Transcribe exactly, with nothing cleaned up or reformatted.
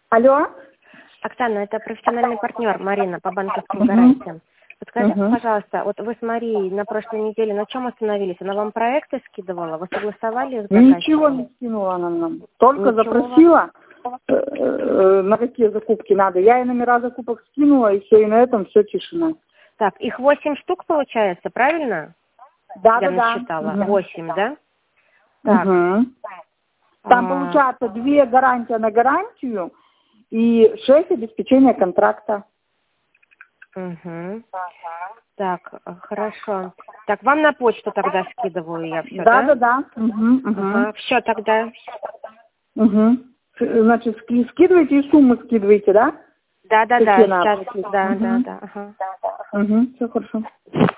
Алло? Оксана, это профессиональный партнер Марина по банковским Угу. гарантиям. Подскажите, Угу. пожалуйста, вот вы с Марией на прошлой неделе на чем остановились? Она вам проекты скидывала? Вы согласовали с заказчиком? Ничего не скинула она нам. Только Ничего запросила, э, э, на какие закупки надо. Я ей номера закупок скинула, и все, и на этом все тишина. Так, их восемь штук получается, правильно? Да, Я да, да. насчитала. Угу. Восемь, да? Так. Угу. Там а, получается две гарантии на гарантию и шесть обеспечения контракта. Угу. Так, э, хорошо. Так, вам на почту тогда скидываю я все, Да, да? да, да. Угу, угу. Ага, все тогда. Угу. Значит, ски- скидывайте и суммы скидывайте, да? Да, да, да, Какие надо? сейчас, да, Угу. да, да, ага. Угу. Все хорошо.